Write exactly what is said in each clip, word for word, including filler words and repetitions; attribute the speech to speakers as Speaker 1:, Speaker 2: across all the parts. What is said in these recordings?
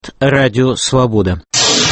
Speaker 1: Радио Свобода.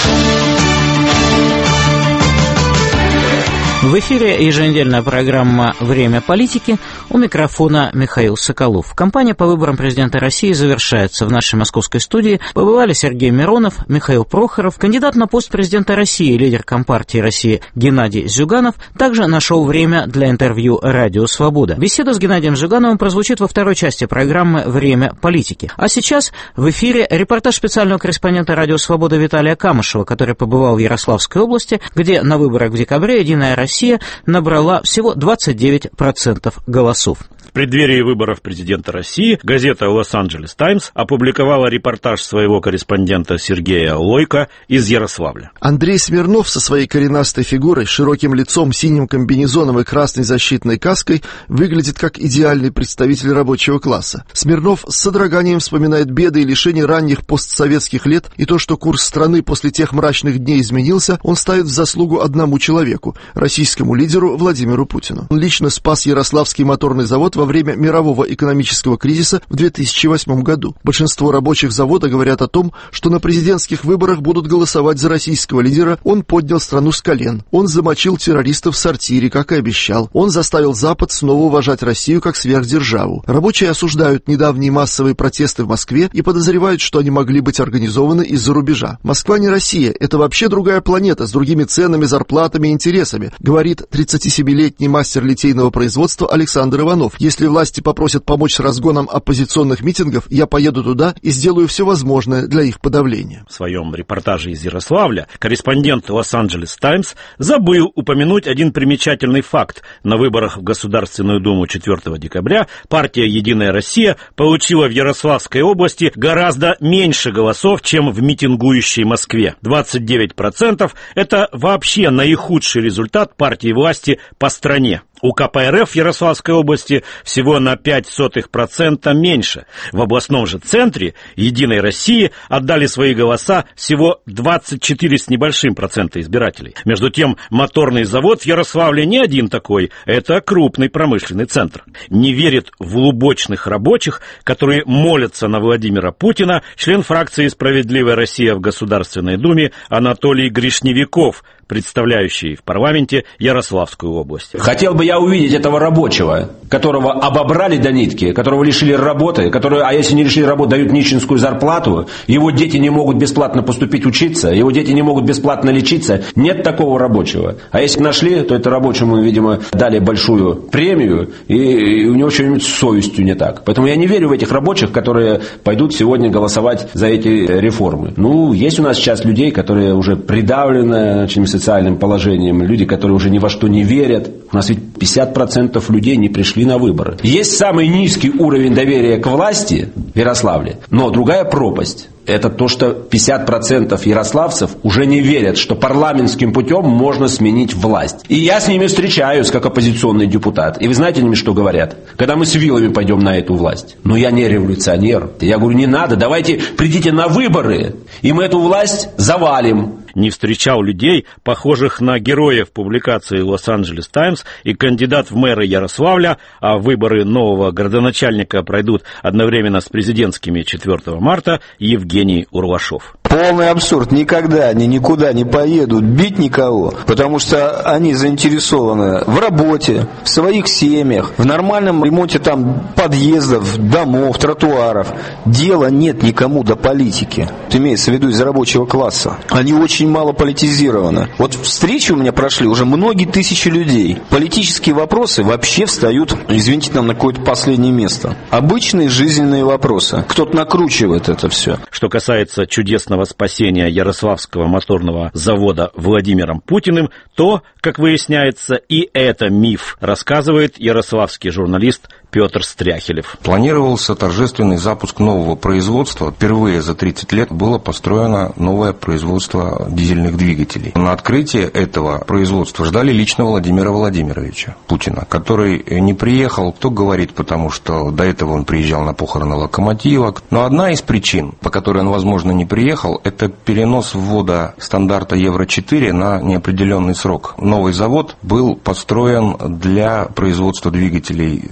Speaker 1: В эфире еженедельная программа «Время политики». У микрофона Михаил Соколов. Кампания по выборам президента России завершается. В нашей московской студии побывали Сергей Миронов, Михаил Прохоров, кандидат на пост президента России, лидер Компартии России Геннадий Зюганов. Также нашел время для интервью «Радио Свобода». Беседа с Геннадием Зюгановым прозвучит во второй части программы «Время политики». А сейчас в эфире репортаж специального корреспондента «Радио Свобода» Виталия Камышева, который побывал в Ярославской области, где на выборах в декабре «Единая Россия» Россия набрала всего двадцать девять процентов голосов.
Speaker 2: В преддверии выборов президента России газета «Лос-Анджелес Таймс» опубликовала репортаж своего корреспондента Сергея Лойко из Ярославля.
Speaker 3: Андрей Смирнов со своей коренастой фигурой, широким лицом, синим комбинезоном и красной защитной каской выглядит как идеальный представитель рабочего класса. Смирнов с содроганием вспоминает беды и лишения ранних постсоветских лет, и то, что курс страны после тех мрачных дней изменился, он ставит в заслугу одному человеку – российскому лидеру Владимиру Путину. Он лично спас Ярославский моторный завод во время мирового экономического кризиса в две тысячи восьмом году. Большинство рабочих завода говорят о том, что на президентских выборах будут голосовать за российского лидера. Он поднял страну с колен. Он замочил террористов в сортире, как и обещал. Он заставил Запад снова уважать Россию как сверхдержаву. Рабочие осуждают недавние массовые протесты в Москве и подозревают, что они могли быть организованы из-за рубежа. Москва не Россия, это вообще другая планета с другими ценами, зарплатами и интересами, говорит тридцатисемилетний мастер литейного производства Александр Иванов. Если власти попросят помочь с разгоном оппозиционных митингов, я поеду туда и сделаю все возможное для их подавления.
Speaker 2: В своем репортаже из Ярославля корреспондент «Лос-Анджелес Таймс» забыл упомянуть один примечательный факт. На выборах в Государственную Думу четвёртого декабря партия «Единая Россия» получила в Ярославской области гораздо меньше голосов, чем в митингующей Москве. двадцать девять процентов – это вообще наихудший результат партии власти по стране. У ка пэ эр эф в Ярославской области всего на пять сотых процента меньше. В областном же центре «Единой России» отдали свои голоса всего двадцать четыре с небольшим процента избирателей. Между тем, моторный завод в Ярославле не один такой, это крупный промышленный центр. Не верит в лубочных рабочих, которые молятся на Владимира Путина, член фракции «Справедливая Россия» в Государственной Думе Анатолий Гришневиков, представляющий в парламенте Ярославскую область.
Speaker 4: Хотел бы я увидеть этого рабочего, которого обобрали до нитки, которого лишили работы, который, а если не лишили работы, дают нищенскую зарплату, его дети не могут бесплатно поступить учиться, его дети не могут бесплатно лечиться. Нет такого рабочего. А если нашли, то это рабочему, видимо, дали большую премию, и, и у него что-нибудь с совестью не так. Поэтому я не верю в этих рабочих, которые пойдут сегодня голосовать за эти реформы. Ну, есть у нас сейчас людей, которые уже придавлены очень социальным положением, люди, которые уже ни во что не верят. У нас ведь пятьдесят процентов людей не пришли на выборы. Есть самый низкий уровень доверия к власти в Ярославле, но другая пропасть. Это то, что пятьдесят процентов ярославцев уже не верят, что парламентским путем можно сменить власть. И я с ними встречаюсь, как оппозиционный депутат. И вы знаете они что говорят? Когда мы с вилами пойдем на эту власть. Но я не революционер. Я говорю, не надо, давайте придите на выборы, и мы эту власть завалим.
Speaker 2: Не встречал людей, похожих на героев публикации «Лос-Анджелес Таймс» и кандидат в мэры Ярославля, а выборы нового городоначальника пройдут одновременно с президентскими четвёртого марта, Евгений Урлашов.
Speaker 5: Полный абсурд. Никогда они никуда не поедут бить никого, потому что они заинтересованы в работе, в своих семьях, в нормальном ремонте там подъездов, домов, тротуаров. Дела нет никому до политики. Это имеется в виду из рабочего класса. Они очень мало политизированы. Вот встречи у меня прошли уже многие тысячи людей. Политические вопросы вообще встают, извините, нам на какое-то последнее место. Обычные жизненные вопросы. Кто-то накручивает это все.
Speaker 2: Что касается чудесного спасения Ярославского моторного завода Владимиром Путиным, то, как выясняется, и это миф, рассказывает ярославский журналист Петр Стряхелев.
Speaker 6: Планировался торжественный запуск нового производства. Впервые за тридцать лет было построено новое производство дизельных двигателей. На открытие этого производства ждали лично Владимира Владимировича Путина, который не приехал, кто говорит, потому что до этого он приезжал на похороны Локомотива. Но одна из причин, по которой он, возможно, не приехал, это перенос ввода стандарта Евро четыре на неопределенный срок. Новый завод был построен для производства двигателей стандарта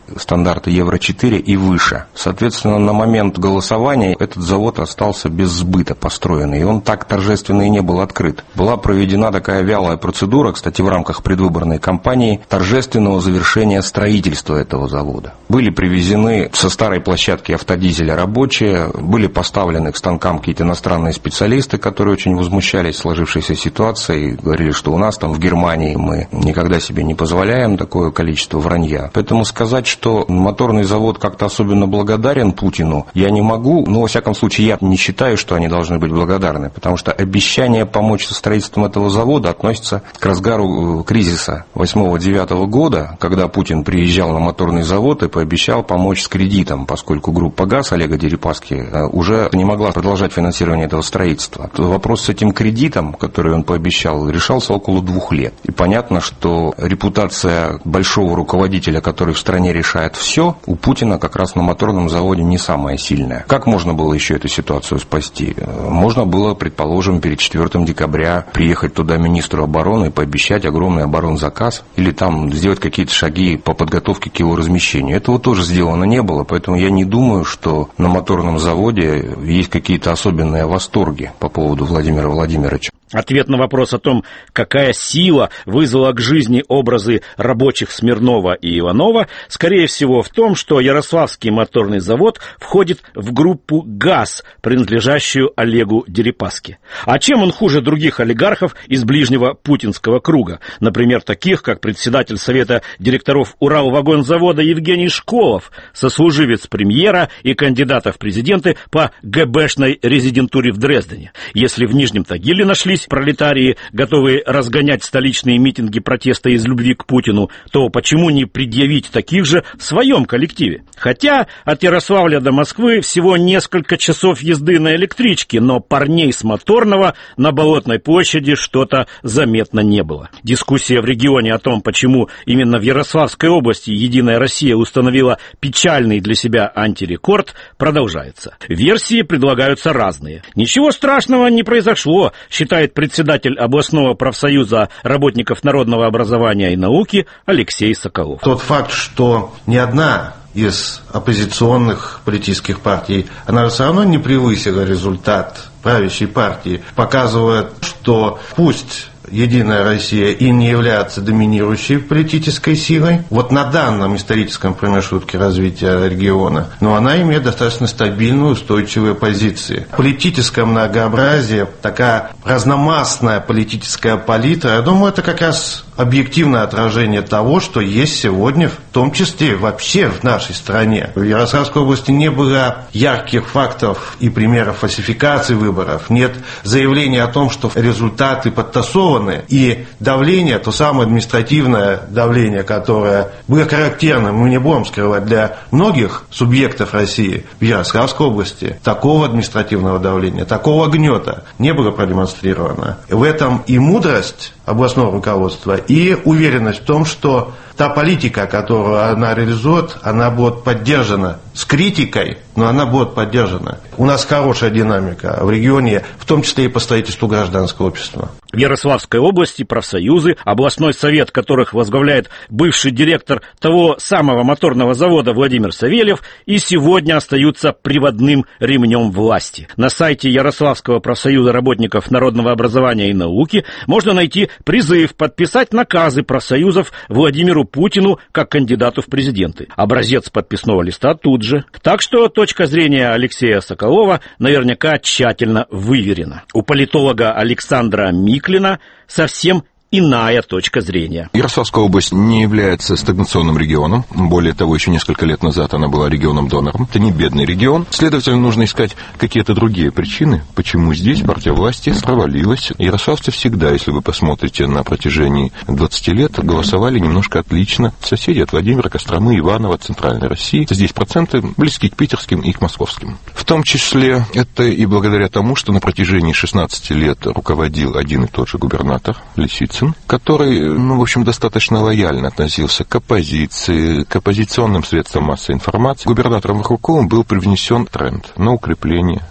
Speaker 6: стандарта евро четыре и выше. Соответственно, на момент голосования этот завод остался без сбыта построенный, и он так торжественно и не был открыт. Была проведена такая вялая процедура, кстати, в рамках предвыборной кампании, торжественного завершения строительства этого завода. Были привезены со старой площадки автодизеля рабочие, были поставлены к станкам какие-то иностранные специалисты, которые очень возмущались сложившейся ситуацией, говорили, что у нас там в Германии мы никогда себе не позволяем такое количество вранья. Поэтому сказать, что моторный завод как-то особенно благодарен Путину, я не могу, но во всяком случае я не считаю, что они должны быть благодарны, потому что обещание помочь со строительством этого завода относится к разгару кризиса восьмого-девятого года, когда Путин приезжал на моторный завод и пообещал помочь с кредитом, поскольку группа ГАЗ Олега Дерипаски уже не могла продолжать финансирование этого строительства. Вопрос с этим кредитом, который он пообещал, решался около двух лет. И понятно, что репутация большого руководителя, который в стране решает все, у Путина как раз на моторном заводе не самая сильная. Как можно было еще эту ситуацию спасти? Можно было, предположим, перед четвёртым декабря приехать туда министру обороны и пообещать огромный оборонзаказ или там сделать какие-то шаги по подготовке к его размещению. Этого тоже сделано не было, поэтому я не думаю, что на моторном заводе есть какие-то особенные восторги по поводу Владимира Владимировича.
Speaker 2: Ответ на вопрос о том, какая сила вызвала к жизни образы рабочих Смирнова и Иванова, скорее всего в том, что Ярославский моторный завод входит в группу ГАЗ, принадлежащую Олегу Дерипаске. А чем он хуже других олигархов из ближнего путинского круга? Например, таких, как председатель Совета директоров Уралвагонзавода Евгений Школов, сослуживец премьера и кандидата в президенты по ГБшной резидентуре в Дрездене. Если в Нижнем Тагиле нашлись пролетарии, готовые разгонять столичные митинги протеста из любви к Путину, то почему не предъявить таких же в своем коллективе? Хотя от Ярославля до Москвы всего несколько часов езды на электричке, но парней с моторного на Болотной площади что-то заметно не было. Дискуссия в регионе о том, почему именно в Ярославской области «Единая Россия» установила печальный для себя антирекорд, продолжается. Версии предлагаются разные. Ничего страшного не произошло, считает председатель областного профсоюза работников народного образования и науки Алексей Соколов.
Speaker 7: Тот факт, что ни одна из оппозиционных политических партий, она все равно не превысила результат правящей партии, показывает, что пусть «Единая Россия» и не является доминирующей политической силой, вот на данном историческом промежутке развития региона, но она имеет достаточно стабильную, устойчивую позицию. Политическое многообразие, такая разномастная политическая палитра, я думаю, это как раз объективное отражение того, что есть сегодня, в том числе вообще в нашей стране. В Ярославской области не было ярких фактов и примеров фальсификации выборов, нет заявления о том, что результаты подтасованы, и давление, то самое административное давление, которое было характерным, мы не будем скрывать, для многих субъектов России в Ярославской области, такого административного давления, такого гнета не было продемонстрировано. В этом и мудрость областного руководства, и уверенность в том, что та политика, которую она реализует, она будет поддержана с критикой, но она будет поддержана. У нас хорошая динамика в регионе, в том числе и по строительству гражданского общества.
Speaker 2: В Ярославской области профсоюзы, областной совет которых возглавляет бывший директор того самого моторного завода Владимир Савельев, и сегодня остаются приводным ремнем власти. На сайте Ярославского профсоюза работников народного образования и науки можно найти призыв подписать наказы профсоюзов Владимиру Путину как кандидату в президенты. Образец подписного листа тут же. Так что точка зрения Алексея Соколова наверняка тщательно выверена. У политолога Александра Миклина совсем иная точка зрения.
Speaker 8: Ярославская область не является стагнационным регионом. Более того, еще несколько лет назад она была регионом-донором. Это не бедный регион. Следовательно, нужно искать какие-то другие причины, почему здесь партия власти провалилась. Ярославцы всегда, если вы посмотрите на протяжении двадцати лет, голосовали немножко отлично. Соседи от Владимира, Костромы, Иваново, от Центральной России. Здесь проценты близки к питерским и к московским. В том числе это и благодаря тому, что на протяжении шестнадцати лет руководил один и тот же губернатор Лисицын, который, ну, в общем, достаточно лояльно относился к оппозиции, к оппозиционным средствам массовой информации. Губернатором Вахруковым был привнесен тренд на укрепление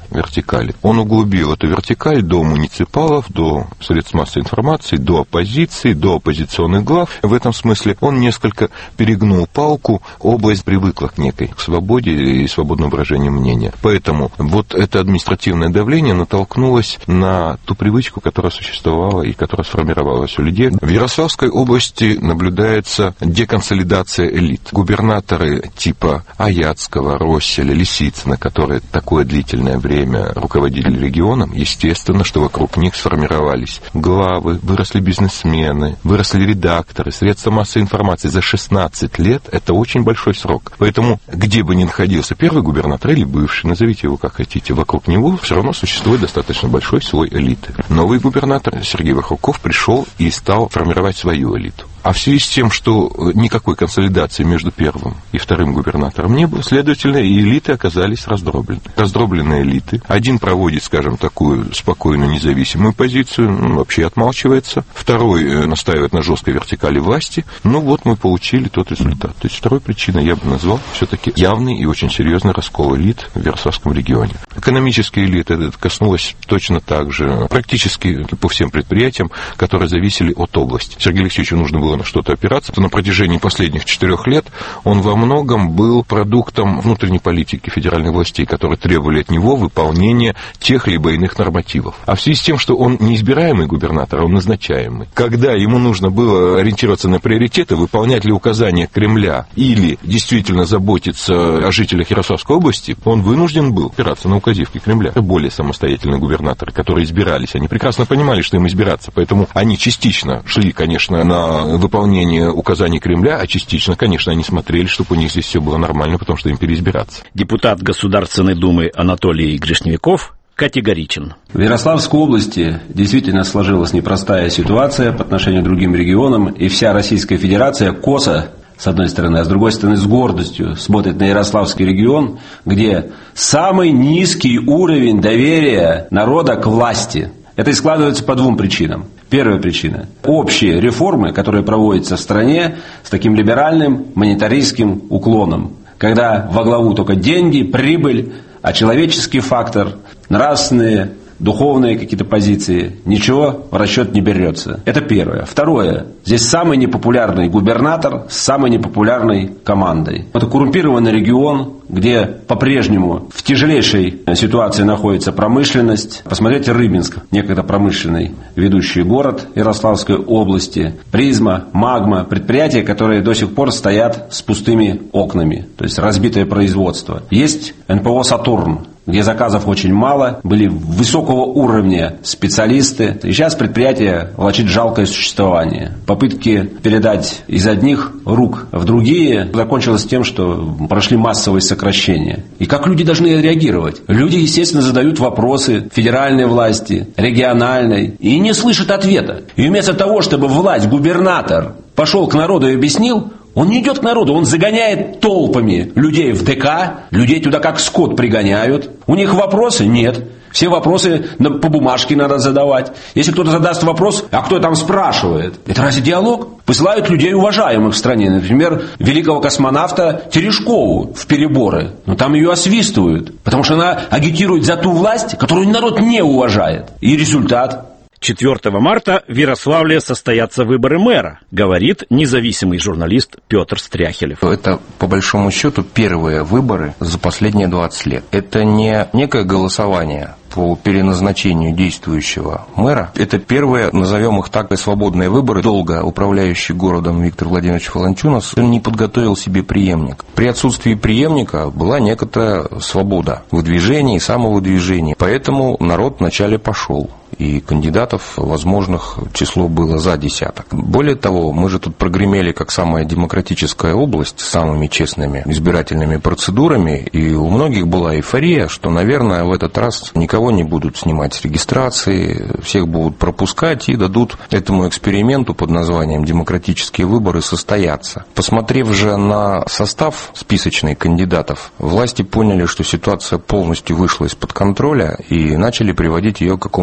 Speaker 8: вертикали. Он углубил эту вертикаль до муниципалов, до средств массовой информации, до оппозиции, до оппозиционных глав. В этом смысле он несколько перегнул палку, область привыкла к некой к свободе и свободному выражению мнения. Поэтому вот это административное давление натолкнулось на ту привычку, которая существовала и которая сформировалась у людей. В Ярославской области наблюдается деконсолидация элит. Губернаторы типа Аяцкого, Росселя, Лисицына, которые такое длительное время руководили регионом, естественно, что вокруг них сформировались главы, выросли бизнесмены, выросли редакторы, средства массовой информации. За шестнадцать лет это очень большой срок. Поэтому, где бы ни находился первый губернатор или бывший, назовите его как хотите, вокруг него все равно существует достаточно большой слой элиты. Новый губернатор Сергей Вахруков пришел и стал формировать свою элиту. А в связи с тем, что никакой консолидации между первым и вторым губернатором не было, следовательно, и элиты оказались раздроблены. Раздробленные элиты. Один проводит, скажем, такую спокойную, независимую позицию, ну, вообще отмалчивается. Второй настаивает на жесткой вертикали власти. Ну вот мы получили тот результат. То есть второй причиной я бы назвал все-таки явный и очень серьезный раскол элит в Ярославском регионе. Экономические элиты это коснулось точно так же, практически по всем предприятиям, которые зависели от области. Сергею Алексеевичу нужно было на что-то опираться, то на протяжении последних четырех лет он во многом был продуктом внутренней политики федеральных властей, которые требовали от него выполнения тех либо иных нормативов. А в связи с тем, что он не избираемый губернатор, а он назначаемый, когда ему нужно было ориентироваться на приоритеты, выполнять ли указания Кремля или действительно заботиться о жителях Ярославской области, он вынужден был опираться на указивки Кремля. Более самостоятельные губернаторы, которые избирались, они прекрасно понимали, что им избираться, поэтому они частично шли, конечно, на выполнение указаний Кремля, а частично, конечно, они смотрели, чтобы у них здесь все было нормально, потому что им переизбираться.
Speaker 2: Депутат Государственной Думы Анатолий Гришневиков категоричен.
Speaker 4: В Ярославской области действительно сложилась непростая ситуация по отношению к другим регионам, и вся Российская Федерация косо, с одной стороны, а с другой стороны, с гордостью смотрит на Ярославский регион, где самый низкий уровень доверия народа к власти. Это и складывается по двум причинам. Первая причина – общие реформы, которые проводятся в стране с таким либеральным монетаристским уклоном, когда во главу только деньги, прибыль, а человеческий фактор, нравственные, духовные какие-то позиции, ничего в расчет не берется. Это первое. Второе. Здесь самый непопулярный губернатор с самой непопулярной командой. Это коррумпированный регион, где по-прежнему в тяжелейшей ситуации находится промышленность. Посмотрите Рыбинск, некогда промышленный ведущий город Ярославской области. Призма, Магма, предприятия, которые до сих пор стоят с пустыми окнами, то есть разбитое производство. Есть эн пэ о «Сатурн», где заказов очень мало, были высокого уровня специалисты. И сейчас предприятие влачит жалкое существование. Попытки передать из одних рук в другие закончилось тем, что прошли массовые сокращения. И как люди должны реагировать? Люди, естественно, задают вопросы федеральной власти, региональной, и не слышат ответа. И вместо того, чтобы власть, губернатор пошел к народу и объяснил, он не идет к народу, он загоняет толпами людей в дэ ка, людей туда как скот пригоняют. У них вопросы? Нет. Все вопросы по бумажке надо задавать. Если кто-то задаст вопрос, а кто там спрашивает? Это разве диалог? Посылают людей уважаемых в стране. Например, великого космонавта Терешкову в переборы. Но там ее освистывают, потому что она агитирует за ту власть, которую народ не уважает. И результат?
Speaker 2: четвёртого марта в Ярославле состоятся выборы мэра, говорит независимый журналист Петр Стряхелев.
Speaker 6: Это, по большому счету, первые выборы за последние двадцать лет. Это не некое голосование по переназначению действующего мэра. Это первые, назовем их так, свободные выборы. Долго управляющий городом Виктор Владимирович Волончунас не подготовил себе преемник. При отсутствии преемника была некоторая свобода выдвижения и самовыдвижения. Поэтому народ вначале пошел. И кандидатов возможных число было за десяток. Более того, мы же тут прогремели как самая демократическая область с самыми честными избирательными процедурами, и у многих была эйфория, что, наверное, в этот раз никого не будут снимать с регистрации, всех будут пропускать и дадут этому эксперименту под названием «Демократические выборы» состояться. Посмотрев же на состав списочный кандидатов, власти поняли, что ситуация полностью вышла из-под контроля и начали приводить ее к какому-то знаменательному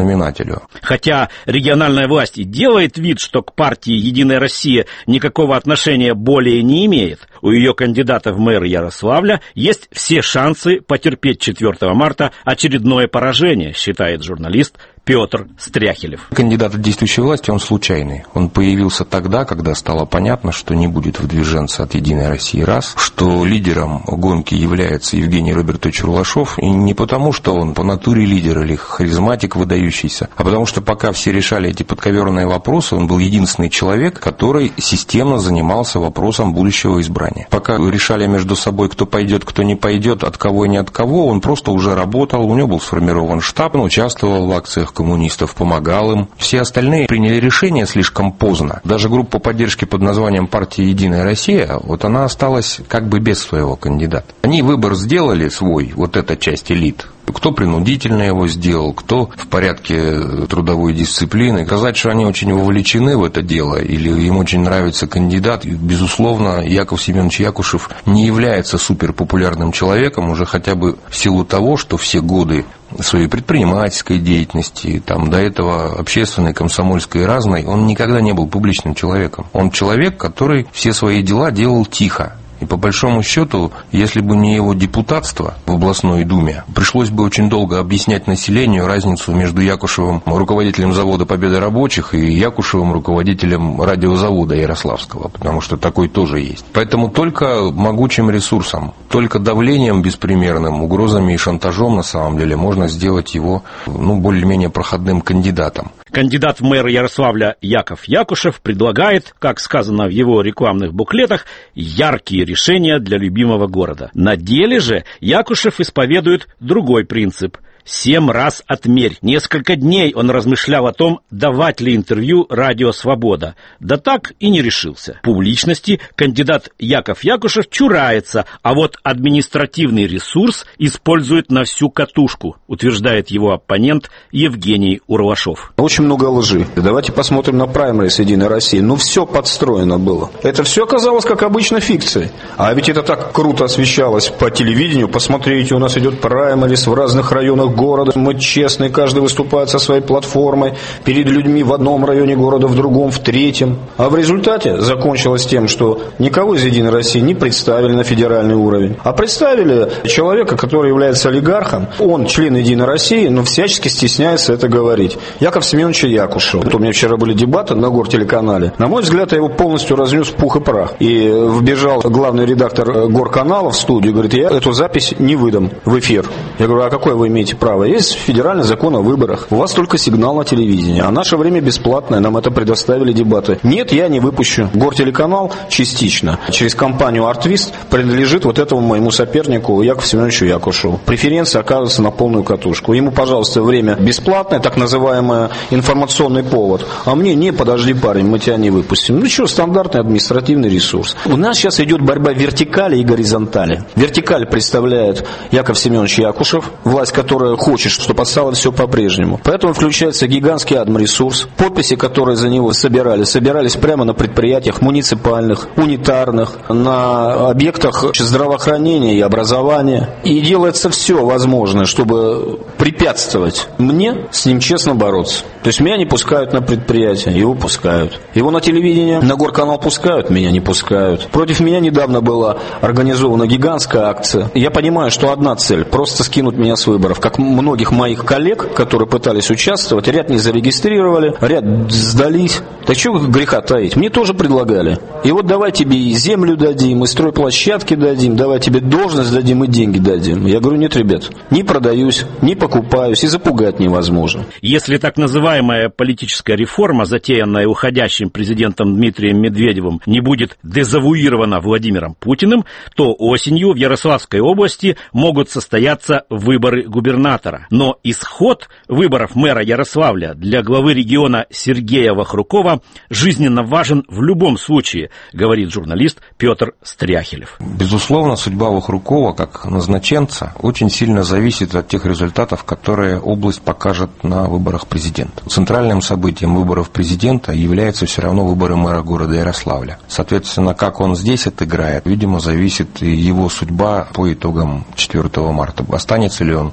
Speaker 6: знаменателю.
Speaker 2: Хотя региональная власть и делает вид, что к партии «Единая Россия» никакого отношения более не имеет, у ее кандидата в мэры Ярославля есть все шансы потерпеть четвёртого марта очередное поражение, считает журналист Петр Стряхилев.
Speaker 6: Кандидат от действующей власти, он случайный. Он появился тогда, когда стало понятно, что не будет выдвиженца от «Единой России» раз, что лидером гонки является Евгений Робертович Рурлашов, и не потому, что он по натуре лидер или харизматик выдающийся, а потому что пока все решали эти подковерные вопросы, он был единственный человек, который системно занимался вопросом будущего избрания. Пока решали между собой, кто пойдет, кто не пойдет, от кого и не от кого, он просто уже работал, у него был сформирован штаб, он участвовал в акциях коммунистов, помогал им. Все остальные приняли решение слишком поздно. Даже группа поддержки под названием партия «Единая Россия», вот она осталась как бы без своего кандидата. Они выбор сделали свой, вот эта часть элит. Кто принудительно его сделал, кто в порядке трудовой дисциплины. Сказать, что они очень вовлечены в это дело или им очень нравится кандидат, безусловно, Яков Семенович Якушев не является суперпопулярным человеком уже хотя бы в силу того, что все годы своей предпринимательской деятельности, там, до этого общественной, комсомольской и разной, он никогда не был публичным человеком. Он человек, который все свои дела делал тихо. И по большому счету, если бы не его депутатство в областной думе, пришлось бы очень долго объяснять населению разницу между Якушевым, руководителем завода «Победа рабочих», и Якушевым, руководителем радиозавода Ярославского, потому что такой тоже есть. Поэтому только могучим ресурсом, только давлением беспримерным, угрозами и шантажом на самом деле можно сделать его, ну, более-менее проходным кандидатом.
Speaker 2: Кандидат в мэр Ярославля Яков Якушев предлагает, как сказано в его рекламных буклетах, яркие решения для любимого города. На деле же Якушев исповедует другой принцип. Семь раз отмерь. Несколько дней он размышлял о том, давать ли интервью «Радио Свобода». Да так и не решился. Публичности кандидат Яков Якушев чурается, а вот административный ресурс использует на всю катушку, утверждает его оппонент Евгений Урлашов.
Speaker 5: Очень много лжи. Давайте посмотрим на праймерис «Единой России». Ну, все подстроено было. Это все оказалось, как обычно, фикцией. А ведь это так круто освещалось по телевидению. Посмотрите, у нас идет праймерис в разных районах города. Мы честные, каждый выступает со своей платформой перед людьми в одном районе города, в другом, в третьем. А в результате закончилось тем, что никого из «Единой России не представили на федеральный уровень, а представили человека, который является олигархом. Он член «Единой России», но всячески стесняется это говорить. Яков Семенович Якушев. Вот у меня вчера были дебаты на Гортелеканале. На мой взгляд, я его полностью разнес в пух и прах. И вбежал главный редактор Горканала в студию и говорит: я эту запись не выдам в эфир. Я говорю: а какое вы имеете право? Есть федеральный закон о выборах. У вас только сигнал на телевидении. А наше время бесплатное. Нам это предоставили дебаты. Нет, я не выпущу. Гортелеканал частично через компанию «Артвист» принадлежит вот этому моему сопернику Якову Семеновичу Якушеву. Преференции оказываются на полную катушку. Ему, пожалуйста, время бесплатное, так называемый информационный повод. А мне: не, подожди, парень, мы тебя не выпустим. Ну что, стандартный административный ресурс. У нас сейчас идет борьба вертикали и горизонтали. Вертикаль представляет Яков Семенович Якушев, власть, которая хочет, чтобы осталось все по-прежнему. Поэтому включается гигантский адмресурс. Подписи, которые за него собирали, собирались прямо на предприятиях муниципальных, унитарных, на объектах здравоохранения и образования. И делается все возможное, чтобы препятствовать мне с ним честно бороться. То есть меня не пускают на предприятие, его пускают. Его на телевидение, на Горканал пускают, меня не пускают. Против меня недавно была организована гигантская акция. Я понимаю, что одна цель – просто скинуть меня с выборов. Как многих моих коллег, которые пытались участвовать, ряд не зарегистрировали, ряд сдались. Так чего греха таить? Мне тоже предлагали. И вот давай тебе и землю дадим, и стройплощадки дадим, давай тебе должность дадим и деньги дадим. Я говорю: нет, ребят, не продаюсь, не покупаюсь, и запугать невозможно.
Speaker 2: Если так называемая политическая реформа, затеянная уходящим президентом Дмитрием Медведевым, не будет дезавуирована Владимиром Путиным, то осенью в Ярославской области могут состояться выборы губернатора. Но исход выборов мэра Ярославля для главы региона Сергея Вахрукова жизненно важен в любом случае, говорит журналист Петр Стряхилев.
Speaker 6: Безусловно, судьба Вахрукова как назначенца очень сильно зависит от тех результатов, которые область покажет на выборах президента. Центральным событием выборов президента являются все равно выборы мэра города Ярославля. Соответственно, как он здесь отыграет, видимо, зависит и его судьба по итогам четвёртого марта. Останется ли он уже в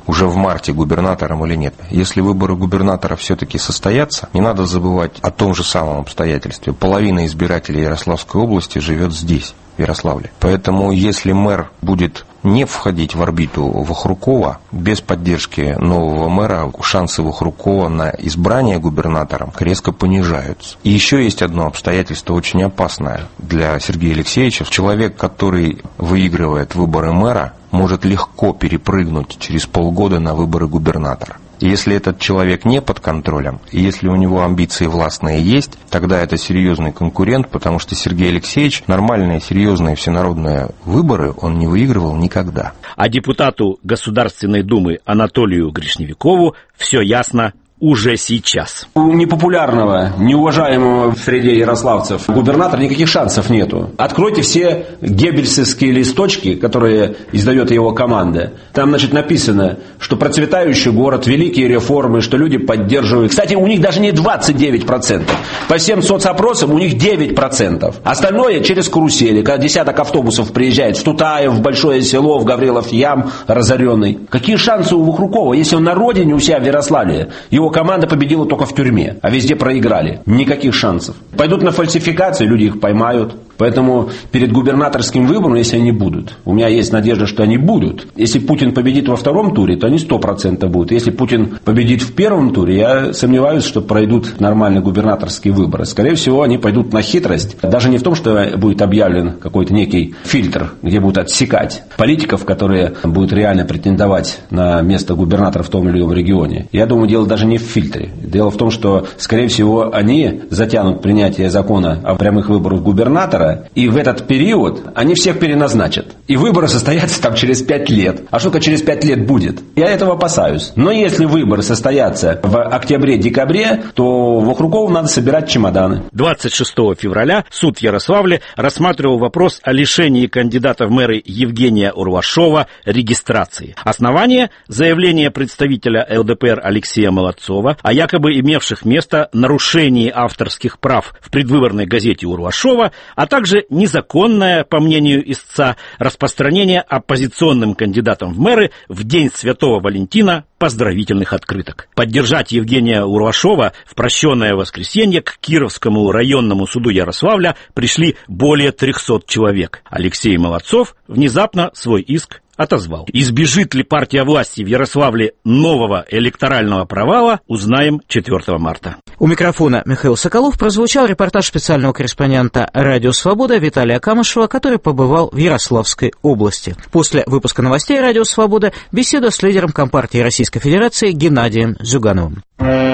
Speaker 6: марте губернатором или нет. Если выборы губернатора все-таки состоятся, не надо забывать о том же самом обстоятельстве. Половина избирателей Ярославской области живет здесь, в Ярославле. Поэтому если мэр будет не входить в орбиту Вахрукова, без поддержки нового мэра шансы Вахрукова на избрание губернатором резко понижаются. И еще есть одно обстоятельство очень опасное для Сергея Алексеевича. Человек, который выигрывает выборы мэра, может легко перепрыгнуть через полгода на выборы губернатора. И если этот человек не под контролем, и если у него амбиции властные есть, тогда это серьезный конкурент, потому что Сергей Алексеевич нормальные, серьезные всенародные выборы он не выигрывал никогда.
Speaker 2: А депутату Государственной Думы Анатолию Гришневикову все ясно уже сейчас.
Speaker 4: У непопулярного, неуважаемого среди ярославцев губернатора никаких шансов нету. Откройте все геббельсовские листочки, которые издает его команда. Там, значит, написано, что процветающий город, великие реформы, что люди поддерживают. Кстати, у них даже не двадцать девять процентов. По всем соцопросам у них девять процентов. Остальное через карусели. Когда десяток автобусов приезжает в Тутаев, в Большое Село, в Гаврилов Ям разоренный. Какие шансы у Вахрукова, если он на родине у себя в Ярославле? Его команда победила только в тюрьме, а везде проиграли. Никаких шансов. Пойдут на фальсификации, люди их поймают. Поэтому перед губернаторским выбором, если они будут, у меня есть надежда, что они будут. Если Путин победит во втором туре, то они сто процентов будут. Если Путин победит в первом туре, я сомневаюсь, что пройдут нормальные губернаторские выборы. Скорее всего, они пойдут на хитрость. Даже не в том, что будет объявлен какой-то некий фильтр, где будут отсекать политиков, которые будут реально претендовать на место губернатора в том или ином регионе. Я думаю, дело даже не в фильтре. Дело в том, что, скорее всего, они затянут принятие закона о прямых выборах губернатора, и в этот период они всех переназначат. И выборы состоятся там через пять лет. А что-то через пять лет будет? Я этого опасаюсь. Но если выборы состоятся в октябре-декабре, то Вахрукову надо собирать чемоданы.
Speaker 2: двадцать шестого февраля суд в Ярославле рассматривал вопрос о лишении кандидата в мэры Евгения Урвашова регистрации. Основание – заявление представителя эл дэ пэ эр Алексея Молодцова о якобы имевших место нарушении авторских прав в предвыборной газете Урвашова, а также незаконное, по мнению истца, распространение оппозиционным кандидатам в мэры в день Святого Валентина поздравительных открыток. Поддержать Евгения Урвашова в прощенное воскресенье к Кировскому районному суду Ярославля пришли более трехсот человек. Алексей Молодцов внезапно свой иск отозвал. Избежит ли партия власти в Ярославле нового электорального провала, узнаем четвёртого марта.
Speaker 1: У микрофона Михаил Соколов. Прозвучал репортаж специального корреспондента «Радио Свобода» Виталия Камышева, который побывал в Ярославской области. После выпуска новостей «Радио Свобода» беседа с лидером Компартии Российской Федерации Геннадием Зюгановым.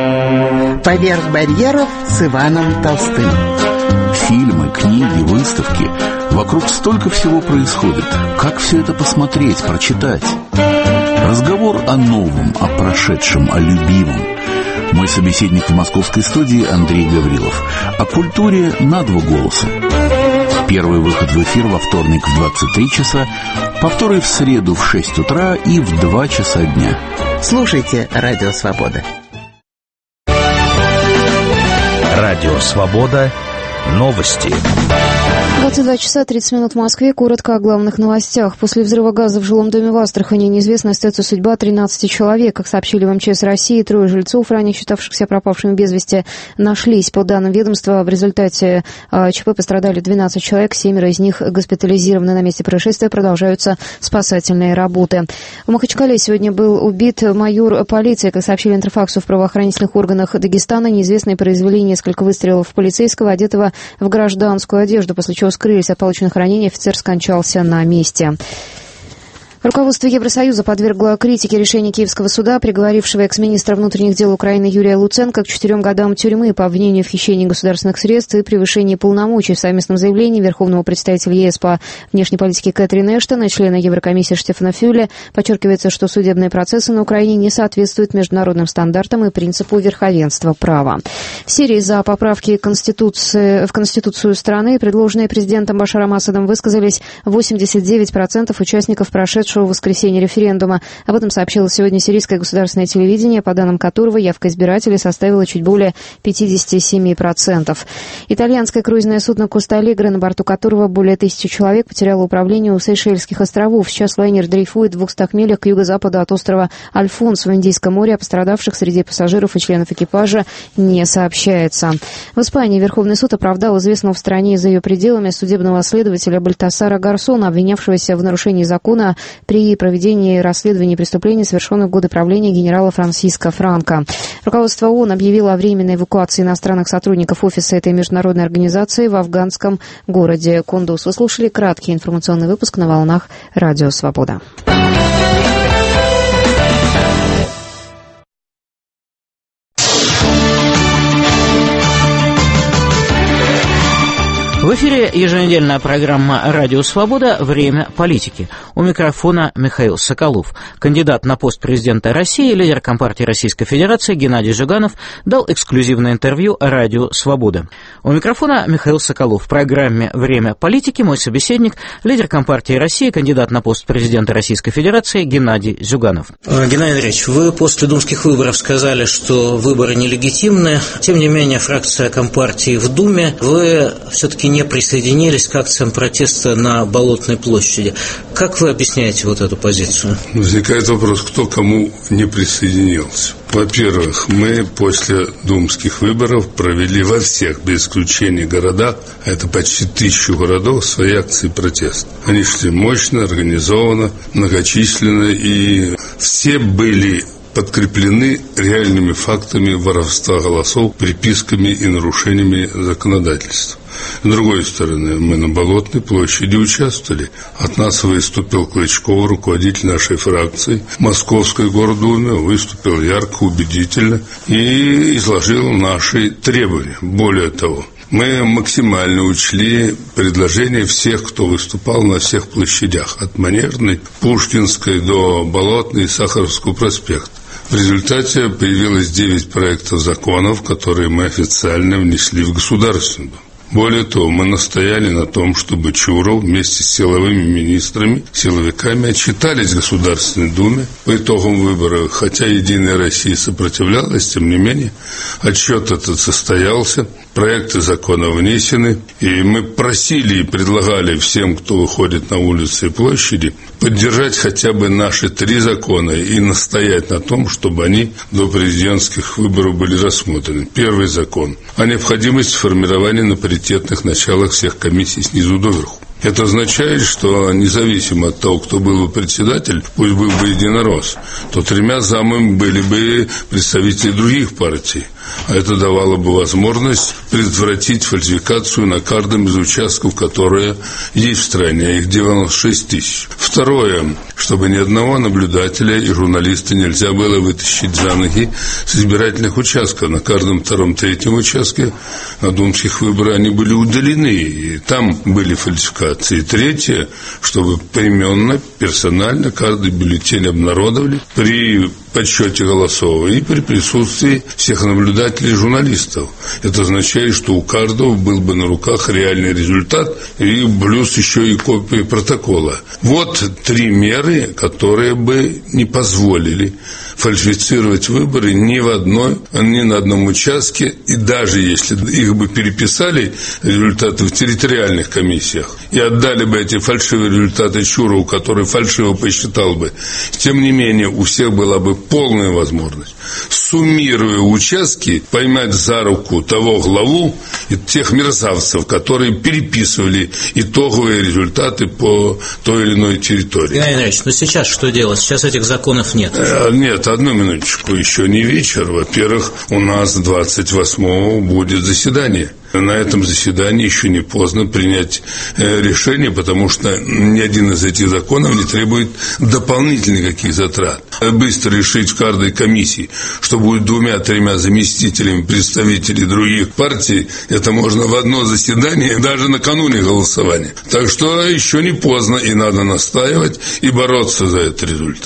Speaker 9: «Поверх барьеров» с Иваном Толстым.
Speaker 10: Фильмы, книги, выставки. Вокруг столько всего происходит. Как все это посмотреть, прочитать? Разговор о новом, о прошедшем, о любимом. Мой собеседник в московской студии Андрей Гаврилов. О культуре на два голоса. Первый выход в эфир во вторник в двадцать три часа, повторы в среду в шесть утра и в два часа дня.
Speaker 9: Слушайте «Радио Свобода».
Speaker 11: Радио Свобода. Новости.
Speaker 12: двадцать два часа тридцать минут в Москве. Коротко о главных новостях. После взрыва газа в жилом доме в Астрахани неизвестна остается судьба тринадцати человек. Как сообщили в эм че эс России, трое жильцов, ранее считавшихся пропавшими без вести, нашлись. По данным ведомства, в результате ЧП пострадали двенадцать человек, семеро из них госпитализированы. На месте происшествия продолжаются спасательные работы. В Махачкале сегодня был убит майор полиции. Как сообщили Интерфаксу, в правоохранительных органах Дагестана неизвестные произвели несколько выстрелов в полицейского, одетого в гражданскую одежду, после чего скрылись от полученных ранений, офицер скончался на месте. Руководство Евросоюза подвергло критике решения Киевского суда, приговорившего экс-министра внутренних дел Украины Юрия Луценко к четырем годам тюрьмы по обвинению в хищении государственных средств и превышении полномочий. В совместном заявлении верховного представителя ЕС по внешней политике Кэтрин Эштон и члена Еврокомиссии Штефана Фюле подчеркивается, что судебные процессы на Украине не соответствуют международным стандартам и принципу верховенства права. В Сирии за поправки Конституции, в Конституцию страны, предложенные президентом Башаром Асадом, высказались восемьдесят девять процентов участников прошедшего прошедшего в воскресенье референдума. Об этом сообщило сегодня сирийское государственное телевидение, по данным которого явка избирателей составила чуть более пятьдесят семь процентов. Итальянское круизное судно «Коста Алегре», на борту которого более тысячи человек, потеряло управление у Сейшельских островов. Сейчас лайнер дрейфует в двухстах милях к юго-западу от острова Альфонс в Индийском море. О пострадавших среди пассажиров и членов экипажа не сообщается. В Испании Верховный суд оправдал известного в стране и за ее пределами судебного следователя Бальтасара Гарсона, обвинявшегося в нарушении закона при проведении расследования преступлений, совершенных в годы правления генерала Франсиско Франко. Руководство ООН объявило о временной эвакуации иностранных сотрудников офиса этой международной организации в афганском городе Кундуз. Вы слушали краткий информационный выпуск на волнах Радио Свобода.
Speaker 1: В эфире еженедельная программа «Радио Свобода. Время политики». У микрофона Михаил Соколов. Кандидат на пост президента России, лидер Компартии Российской Федерации Геннадий Зюганов дал эксклюзивное интервью «Радио Свобода». У микрофона Михаил Соколов. В программе «Время политики» мой собеседник, лидер Компартии России, кандидат на пост президента Российской Федерации Геннадий Зюганов.
Speaker 13: Геннадий Андреевич, вы после думских выборов сказали, что выборы нелегитимны. Тем не менее, фракция Компартии в Думе, вы все-таки не присоединились к акциям протеста на Болотной площади. Как вы объясняете вот эту позицию?
Speaker 14: Возникает вопрос, кто кому не присоединился. Во-первых, мы после думских выборов провели во всех, без исключения, городах, а это почти тысячу городов, свои акции протеста. Они шли мощно, организованно, многочисленно, и все были подкреплены реальными фактами воровства голосов, приписками и нарушениями законодательства. С другой стороны, мы на Болотной площади участвовали. От нас выступил Клычков, руководитель нашей фракции Московской Гордумы, выступил ярко, убедительно и изложил наши требования. Более того, мы максимально учли предложения всех, кто выступал на всех площадях, от Манежной, Пушкинской до Болотной и Сахаровского проспекта. В результате появилось девять проектов законов, которые мы официально внесли в Государственную Думу. Более того, мы настояли на том, чтобы Чуров вместе с силовыми министрами, силовиками отчитались в Государственной Думе по итогам выборов. Хотя «Единая Россия» сопротивлялась, тем не менее, отчет этот состоялся, проекты закона внесены, и мы просили и предлагали всем, кто выходит на улицы и площади, поддержать хотя бы наши три закона и настоять на том, чтобы они до президентских выборов были рассмотрены. Первый закон о необходимости формирования на паритетных началах всех комиссий снизу доверху. Это означает, что независимо от того, кто был бы председатель, пусть был бы единорос, то тремя замами были бы представители других партий. А это давало бы возможность предотвратить фальсификацию на каждом из участков, которые есть в стране. Их девяносто шесть тысяч. Второе, чтобы ни одного наблюдателя и журналиста нельзя было вытащить за ноги с избирательных участков. На каждом втором, третьем участке на думских выборах они были удалены, и там были фальсификации. И третье, чтобы поименно, персонально каждый бюллетень обнародовали при подсчете голосов и при присутствии всех наблюдателей и журналистов. Это означает, что у каждого был бы на руках реальный результат и плюс еще и копия протокола. Вот три меры, которые бы не позволили фальсифицировать выборы ни в одной, ни на одном участке, и даже если их бы переписали, результаты в территориальных комиссиях, и отдали бы эти фальшивые результаты Чурову, который фальшиво посчитал бы, тем не менее у всех была бы полная возможность, суммируя участки, поймать за руку того главу и тех мерзавцев, которые переписывали итоговые результаты по той или иной территории.
Speaker 13: Геннадий Андреевич, но сейчас что делать? Сейчас этих законов нет.
Speaker 14: Э, нет, одну минуточку, еще не вечер. Во-первых, у нас двадцать восьмого будет заседание. На этом заседании еще не поздно принять э, решение, потому что ни один из этих законов не требует дополнительных каких затрат. Быстро решить в каждой комиссии, что будет двумя-тремя заместителями представителей других партий, это можно в одно заседание, даже накануне голосования. Так что еще не поздно, и надо настаивать и бороться за этот результат.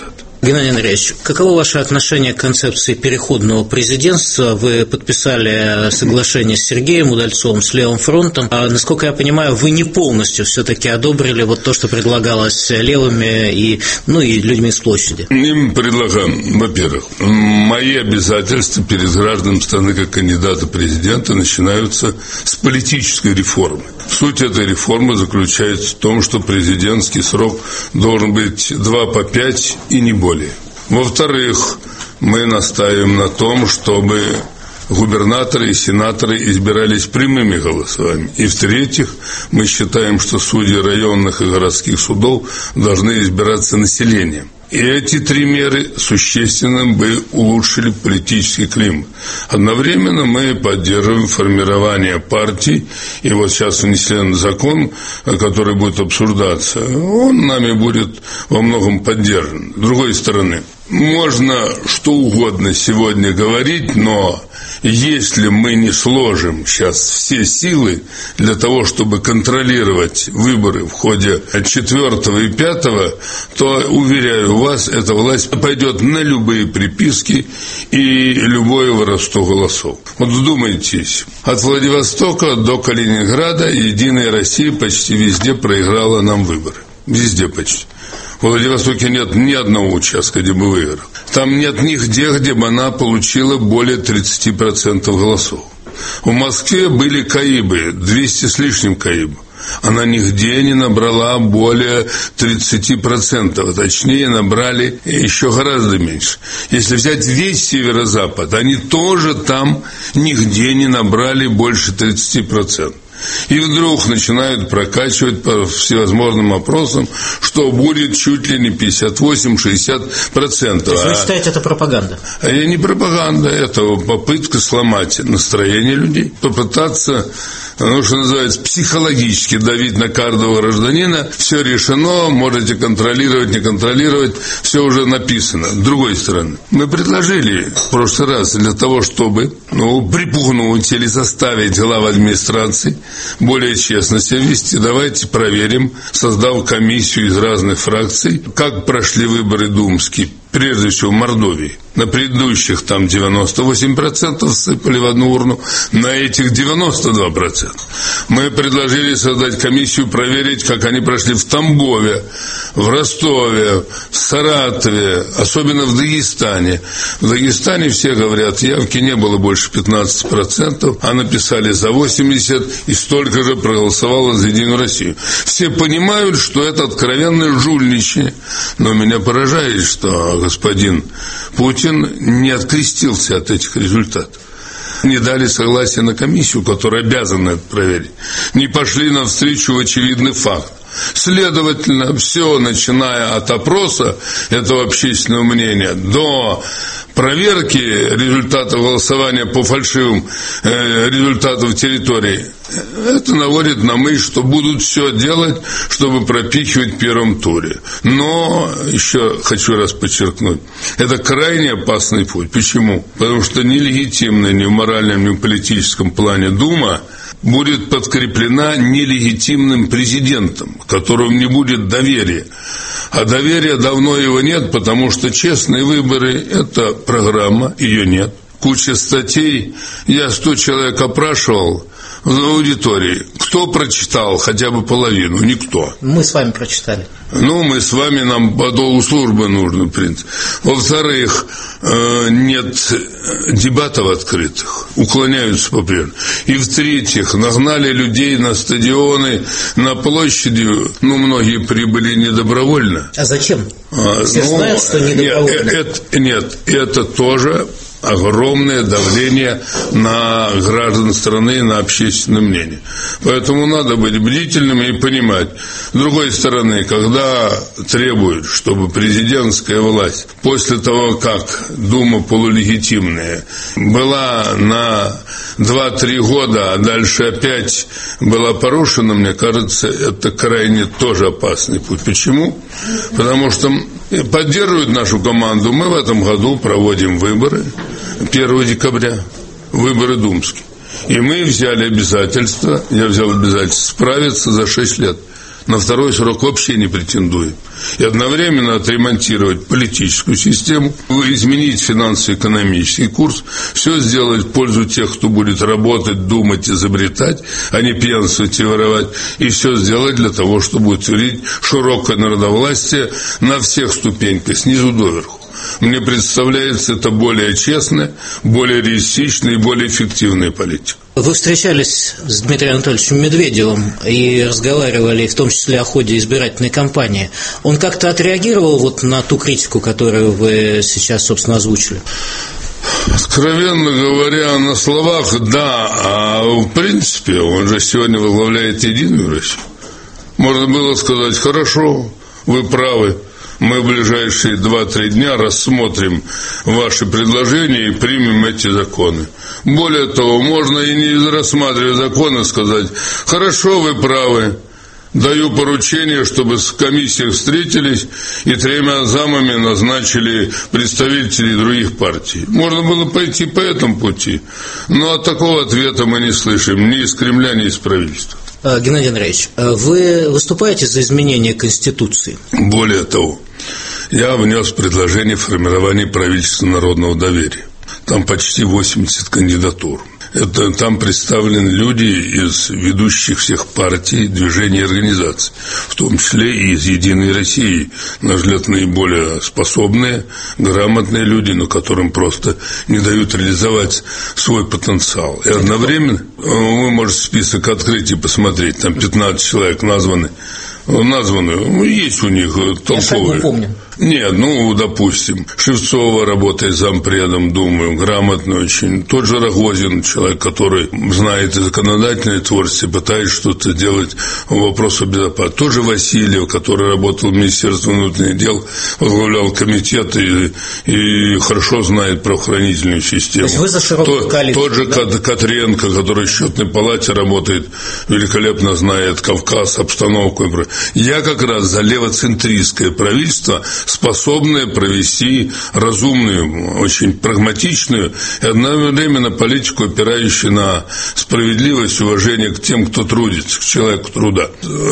Speaker 13: Геннадий Андреевич, каково ваше отношение к концепции переходного президентства? Вы подписали соглашение с Сергеем Удальцовым, с Левым фронтом. А, насколько я понимаю, вы не полностью все-таки одобрили вот то, что предлагалось левыми и, ну, и людьми с площади.
Speaker 14: Им предлагаем, во-первых, мои обязательства перед гражданами страны как кандидата президента начинаются с политической реформы. Суть этой реформы заключается в том, что президентский срок должен быть два по пять и не более. Во-вторых, мы настаиваем на том, чтобы губернаторы и сенаторы избирались прямыми голосованиями. И в-третьих, мы считаем, что судьи районных и городских судов должны избираться населением. И эти три меры существенно бы улучшили политический климат. Одновременно мы поддерживаем формирование партий. И вот сейчас внесен закон, который будет обсуждаться. Он нами будет во многом поддержан. С другой стороны, можно что угодно сегодня говорить, но если мы не сложим сейчас все силы для того, чтобы контролировать выборы в ходе четвертого и пятого, то, уверяю вас, эта власть пойдет на любые приписки и любое воровство голосов. Вот вдумайтесь, от Владивостока до Калининграда Единая Россия почти везде проиграла нам выборы. Везде почти. В Владивостоке нет ни одного участка, где бы выиграл. Там нет нигде, где бы она получила более тридцати процентов голосов. В Москве были КАИБы, двести с лишним КАИБов. Она нигде не набрала более тридцати процентов, точнее набрали еще гораздо меньше. Если взять весь северо-запад, они тоже там нигде не набрали больше тридцати процентов. И вдруг начинают прокачивать по всевозможным опросам, что будет чуть ли не пятьдесят восемь - шестьдесят процентов.
Speaker 13: То есть вы считаете, это пропаганда?
Speaker 14: А это не пропаганда, это попытка сломать настроение людей, попытаться, ну, что называется, психологически давить на каждого гражданина. Все решено, можете контролировать, не контролировать, все уже написано. С другой стороны, мы предложили в прошлый раз для того, чтобы, ну, припугнуть или заставить глав администрации более честно себя вести. Давайте проверим, создав комиссию из разных фракций, как прошли выборы думские, прежде всего в Мордовии. На предыдущих там девяносто восемь процентов сыпали в одну урну, на этих девяносто два процента. Мы предложили создать комиссию, проверить, как они прошли в Тамбове, в Ростове, в Саратове, особенно в Дагестане. В Дагестане все говорят, явки не было больше пятнадцати процентов, а написали за восемьдесят процентов, и столько же проголосовало за Единую Россию. Все понимают, что это откровенное жульничание, но меня поражает, что господин Путин не открестился от этих результатов. Не дали согласия на комиссию, которая обязана это проверить. Не пошли навстречу в очевидный факт. Следовательно, все, начиная от опроса этого общественного мнения до проверки результатов голосования по фальшивым э, результатам территории, это наводит на мысль, что будут все делать, чтобы пропихивать в первом туре. Но, еще хочу раз подчеркнуть, это крайне опасный путь. Почему? Потому что нелегитимная ни в моральном, ни в политическом плане Дума будет подкреплена нелегитимным президентом, которому не будет доверия. А доверия давно его нет, потому что честные выборы – это программа, ее нет. Куча статей, я сто человек опрашивал в аудитории. Кто прочитал хотя бы половину? Никто.
Speaker 13: Мы с вами прочитали.
Speaker 14: Ну, мы с вами, нам по долгу службы нужно, в принципе. Во-вторых, нет дебатов открытых, уклоняются по-прежнему. И в-третьих, нагнали людей на стадионы, на площади, ну, многие прибыли недобровольно.
Speaker 13: А зачем?
Speaker 14: А,
Speaker 13: Все
Speaker 14: ну,
Speaker 13: знают, что недобровольно.
Speaker 14: Нет, это, нет, это тоже огромное давление на граждан страны, на общественное мнение. Поэтому надо быть бдительными и понимать. С другой стороны, когда требуют, чтобы президентская власть после того, как Дума полулегитимная была на два-три года, а дальше опять была порушена, мне кажется, это крайне тоже опасный путь. Почему? Потому что поддерживают нашу команду. Мы в этом году проводим выборы первого декабря, выборы думские. И мы взяли обязательство, я взял обязательство справиться за шесть лет. на второй срок вообще не претендуем. И одновременно отремонтировать политическую систему, изменить финансово-экономический курс, все сделать в пользу тех, кто будет работать, думать, изобретать, а не пьянствовать и воровать, и все сделать для того, чтобы утвердить широкое народовластие на всех ступеньках, снизу доверху. Мне представляется, это более честная, более реалистичная и более эффективная политика.
Speaker 13: Вы встречались с Дмитрием Анатольевичем Медведевым и разговаривали в том числе о ходе избирательной кампании. Он как-то отреагировал вот на ту критику, которую вы сейчас, собственно, озвучили?
Speaker 14: Откровенно говоря, на словах да, а в принципе он же сегодня возглавляет Единую Россию. Можно было сказать: хорошо, вы правы, мы в ближайшие два-три дня рассмотрим ваши предложения и примем эти законы. Более того, можно и не рассматривая законы сказать: хорошо, вы правы, даю поручение, чтобы с комиссией встретились и тремя замами назначили представителей других партий. Можно было пойти по этому пути, но от такого ответа мы не слышим ни из Кремля, ни из правительства.
Speaker 13: Геннадий Андреевич, вы выступаете за изменение Конституции?
Speaker 14: Более того, я внес предложение формирования правительства народного доверия. Там почти восемьдесят кандидатур. Это, там представлены люди из ведущих всех партий, движений и организаций, в том числе и из «Единой России», на взгляд, наиболее способные, грамотные люди, но которым просто не дают реализовать свой потенциал. И одновременно, вы можете список открыть и посмотреть, там пятнадцать человек названы, названы, ну, есть у них толковые.
Speaker 13: Я не помню.
Speaker 14: Нет, ну, допустим, Шевцова работает зампредом, думаю, грамотный очень. Тот же Рогозин, человек, который знает и законодательное творчество, пытается что-то делать по вопросу безопасности. Тот же Васильев, который работал в Министерстве внутренних дел, возглавлял комитет и, и хорошо знает правоохранительную систему.
Speaker 13: То есть вы за широкую
Speaker 14: тот,
Speaker 13: коалицию,
Speaker 14: тот же
Speaker 13: да?
Speaker 14: Котренко, который в счетной палате работает, великолепно знает Кавказ, обстановку. Я как раз за левоцентристское правительство, способные провести разумную, очень прагматичную и одновременно политику, опирающую на справедливость, уважение к тем, кто трудится, к человеку труда.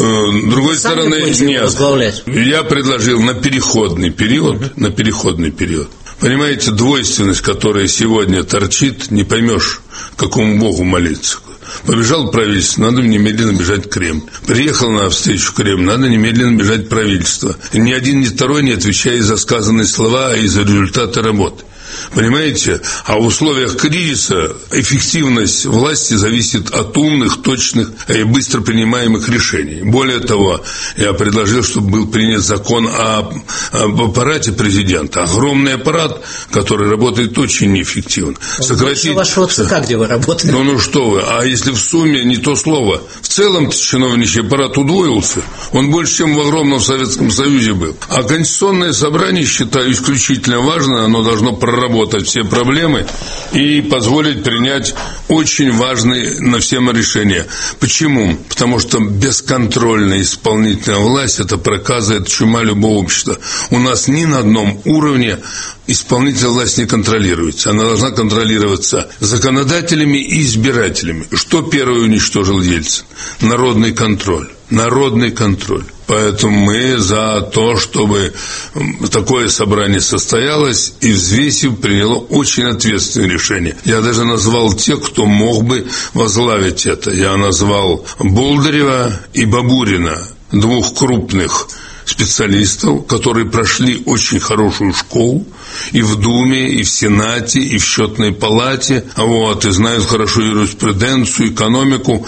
Speaker 14: С другой стороны, нет. Я предложил на переходный период, uh-huh. на переходный период. Понимаете, двойственность, которая сегодня торчит, не поймешь, какому Богу молиться. Побежал в правительство, надо немедленно бежать в Кремль. Приехал на встречу в Кремль, надо немедленно бежать в правительство. Ни один, ни второй не отвечает за сказанные слова и за результаты работы. Понимаете? А в условиях кризиса эффективность власти зависит от умных, точных и быстро принимаемых решений. Более того, я предложил, чтобы был принят закон о, об аппарате президента. Огромный аппарат, который работает очень неэффективно.
Speaker 13: Сократить... вашего ЦК, где вы работаете.
Speaker 14: Ну, ну что вы, а если в сумме не то слово. В целом чиновничий аппарат удвоился. Он больше, чем в огромном Советском Союзе был. А Конституционное собрание, считаю, исключительно важно. Оно должно проработать все проблемы и позволить принять очень важные на всем решения. Почему? Потому что бесконтрольная исполнительная власть – это проказывает чума любого общества. У нас ни на одном уровне исполнительная власть не контролируется. Она должна контролироваться законодателями и избирателями. Что первый уничтожил Ельцин? Народный контроль. Народный контроль. Поэтому мы за то, чтобы такое собрание состоялось и, взвесив, приняло очень ответственное решение. Я даже назвал тех, кто мог бы возглавить это. Я назвал Болдырева и Бабурина, двух крупных специалистов, которые прошли очень хорошую школу и в Думе, и в Сенате, и в Счетной палате, вот, и знают хорошо юриспруденцию, экономику,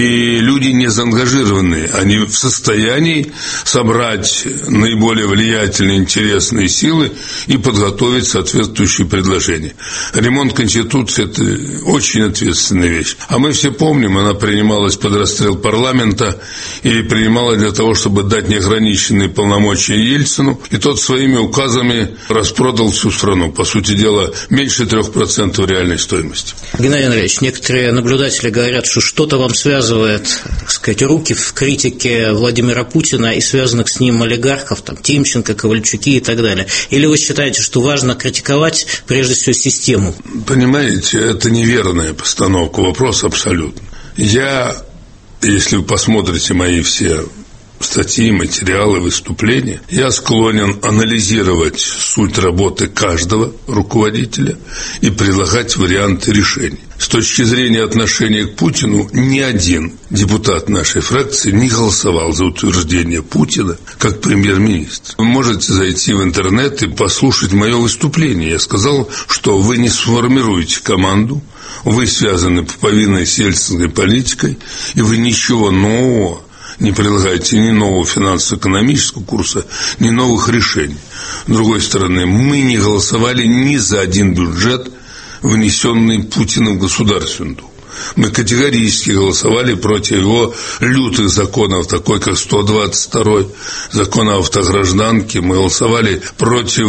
Speaker 14: и люди не заангажированные, они в состоянии собрать наиболее влиятельные, интересные силы и подготовить соответствующие предложения. Ремонт Конституции – это очень ответственная вещь. А мы все помним, она принималась под расстрел парламента и принималась для того, чтобы дать неограниченные полномочия Ельцину, и тот своими указами распродал всю страну. По сути дела, меньше трех процентов реальной стоимости.
Speaker 13: Геннадий Андреевич, некоторые наблюдатели говорят, что что-то вам связывает, так сказать, руки в критике Владимира Путина и связанных с ним олигархов, там, Тимченко, Ковальчуки и так далее. Или вы считаете, что важно критиковать, прежде всего, систему?
Speaker 14: Понимаете, это неверная постановка вопроса абсолютно. Я, если вы посмотрите мои все статьи, материалы, выступления, я склонен анализировать суть работы каждого руководителя и предлагать варианты решений. С точки зрения отношения к Путину, ни один депутат нашей фракции не голосовал за утверждение Путина как премьер-министр. Вы можете зайти в интернет и послушать мое выступление. Я сказал, что вы не сформируете команду, вы связаны пуповиной с ельцинской политикой, и вы ничего нового не предлагаете, ни нового финансово-экономического курса, ни новых решений. С другой стороны, мы не голосовали ни за один бюджет, внесенный Путиным в Государственную Думу. Мы категорически голосовали против его лютых законов, такой как сто двадцать второй закон о автогражданке. Мы голосовали против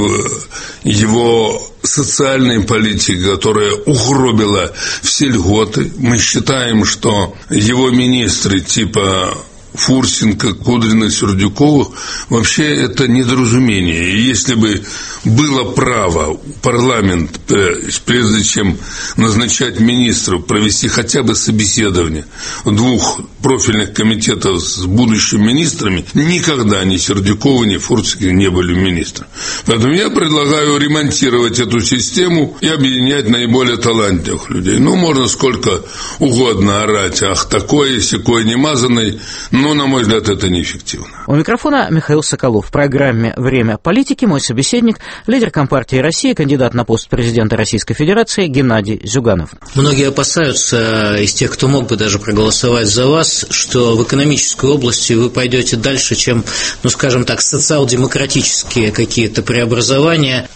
Speaker 14: его социальной политики, которая угробила все льготы. Мы считаем, что его министры типа Фурсенко, Кудрина, Сердюковых, вообще это недоразумение. И если бы было право парламент, прежде чем назначать министров, провести хотя бы собеседование двух профильных комитетов с будущими министрами, никогда ни Сердюковы, ни Фурсенко не были министрами. Поэтому я предлагаю ремонтировать эту систему и объединять наиболее талантливых людей. Ну, можно сколько угодно орать, ах, такой, сякой, немазанный, но, на мой взгляд, это неэффективно.
Speaker 1: У микрофона Михаил Соколов. В программе «Время политики» мой собеседник, лидер Компартии России, кандидат на пост президента Российской Федерации Геннадий Зюганов.
Speaker 13: Многие опасаются из тех, кто мог бы даже проголосовать за вас, что в экономической области вы пойдете дальше, чем, ну, скажем так, социал-демократические какие-то преобразования.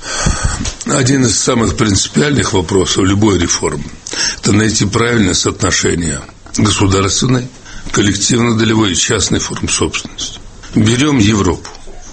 Speaker 14: Один из самых принципиальных вопросов любой реформы – это найти правильное соотношение государственной, коллективно-долевой и частной форм собственности. Берем Европу.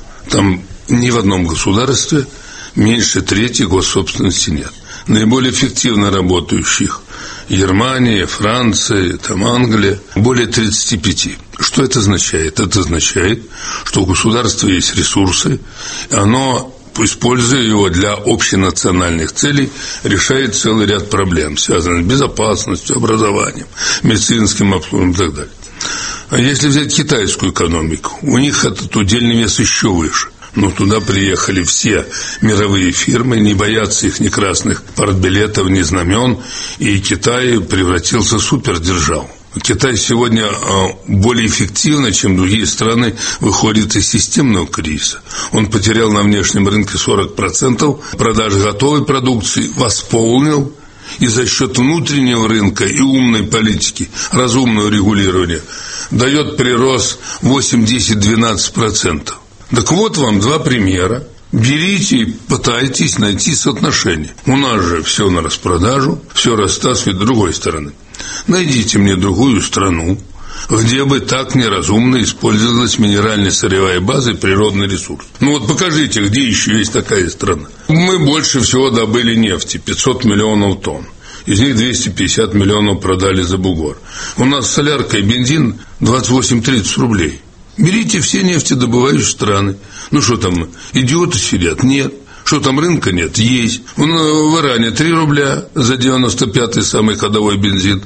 Speaker 14: Там ни в одном государстве меньше трети госсобственности нет. Наиболее эффективно работающих Германия, Франция, там Англия, более тридцати пяти. Что это означает? Это означает, что у государства есть ресурсы, и оно, используя его для общенациональных целей, решает целый ряд проблем, связанных с безопасностью, образованием, медицинским обслуживанием и так далее. А если взять китайскую экономику, у них этот удельный вес еще выше. Но туда приехали все мировые фирмы, не боятся их ни красных партбилетов, ни знамен, и Китай превратился в супердержаву. Китай сегодня более эффективно, чем другие страны, выходит из системного кризиса. Он потерял на внешнем рынке сорок процентов продаж готовой продукции, восполнил, и за счет внутреннего рынка и умной политики, разумного регулирования, дает прирост восемь-десять-двенадцать процентов. Так вот вам два примера. Берите и пытайтесь найти соотношение. У нас же все на распродажу, все растаскивает с другой стороны. Найдите мне другую страну, где бы так неразумно использовалась минеральная сырьевая база и природный ресурс. Ну вот покажите, где еще есть такая страна. Мы больше всего добыли нефти, пятьсот миллионов тонн. Из них двести пятьдесят миллионов продали за бугор. У нас солярка и бензин двадцать восемь-тридцать рублей. Берите все нефтедобывающие страны. Ну что там, идиоты сидят? Нет. Что там, рынка нет? Есть. В Иране три рубля за девяносто пятый самый ходовой бензин.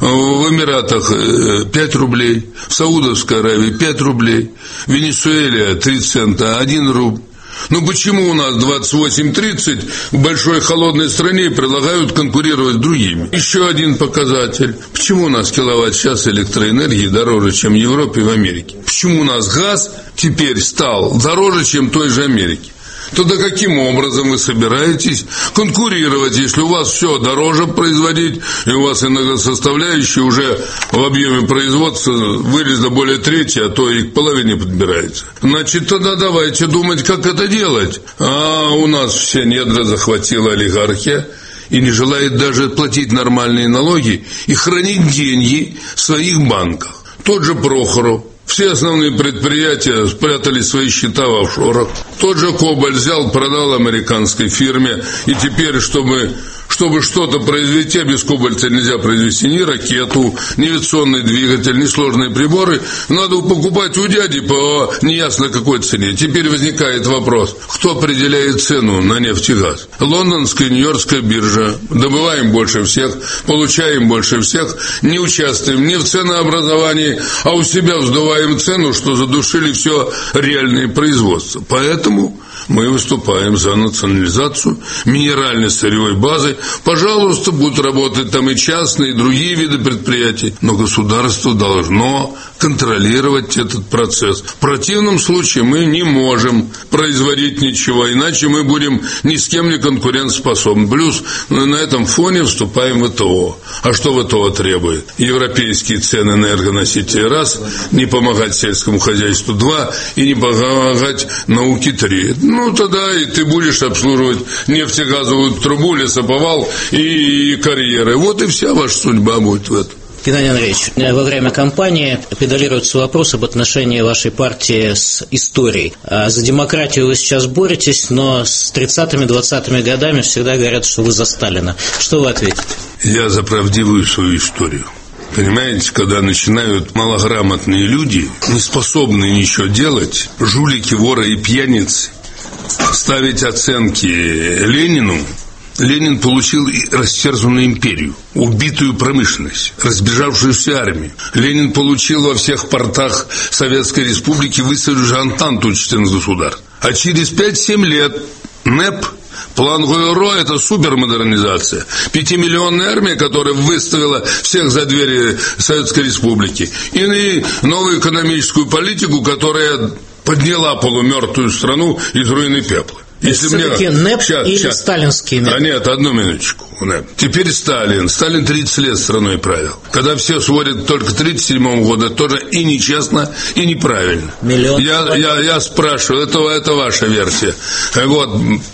Speaker 14: В Эмиратах пять рублей. В Саудовской Аравии пять рублей. В Венесуэле три цента, один рубль. Ну почему у нас двадцать восемь тридцать в большой холодной стране предлагают конкурировать с другими? Еще один показатель. Почему у нас киловатт-час электроэнергии дороже, чем в Европе и в Америке? Почему у нас газ теперь стал дороже, чем в той же Америке? Тогда каким образом вы собираетесь конкурировать, если у вас все дороже производить, и у вас энергосоставляющая уже в объеме производства вылезла более трети, а то и к половине подбирается? Значит, тогда давайте думать, как это делать. А у нас все недра захватила олигархия и не желает даже платить нормальные налоги и хранить деньги в своих банках. Тот же Прохоров. Все основные предприятия спрятали свои счета в офшорах. Тот же Коболь взял, продал американской фирме. И теперь, чтобы чтобы что-то произвести, а без кобальта нельзя произвести ни ракету, ни авиационный двигатель, ни сложные приборы. Надо покупать у дяди по неясно какой цене. Теперь возникает вопрос, кто определяет цену на нефть и газ? Лондонская, Нью-Йоркская биржа. Добываем больше всех, получаем больше всех, не участвуем ни в ценообразовании, а у себя вздуваем цену, что задушили все реальное производство. Поэтому мы выступаем за национализацию минеральной сырьевой базы. Пожалуйста, будут работать там и частные, и другие виды предприятий, но государство должно контролировать этот процесс. В противном случае мы не можем производить ничего, иначе мы будем ни с кем не конкурентоспособны. Плюс на этом фоне вступаем в ВТО. А что ВТО требует? Европейские цены энергоносителей раз, не помогать сельскому хозяйству два, и не помогать науке три. Ну, тогда и ты будешь обслуживать нефтегазовую трубу, лесоповал и карьеры. Вот и вся ваша судьба будет в этом.
Speaker 13: Геннадий Андреевич, во время кампании педалируется вопрос об отношении вашей партии с историей. За демократию вы сейчас боретесь, но с тридцатыми двадцатыми годами всегда говорят, что вы за Сталина. Что вы ответите?
Speaker 14: Я за правдивую свою историю. Понимаете, когда начинают малограмотные люди, не способные ничего делать, жулики, воры и пьяницы, ставить оценки Ленину, Ленин получил растерзанную империю, убитую промышленность, разбежавшуюся армию. Ленин получил во всех портах Советской Республики высадившую Антанту членов государств. А через пять-семь лет НЭП, план Гойро – это супермодернизация. Пятимиллионная армия, которая выставила всех за двери Советской Республики. И новую экономическую политику, которая подняла полумертвую страну из руин и пепла.
Speaker 13: Если все-таки мне... НЭП сейчас, или сейчас. Сталинский НЭП?
Speaker 14: А нет, одну минуточку. НЭП. Теперь Сталин. Сталин тридцать лет страной правил. Когда все сводят только к тридцать седьмому году, это тоже и нечестно, и неправильно.
Speaker 13: Миллион.
Speaker 14: Я, я, я спрашиваю, это, это ваша версия. Вот.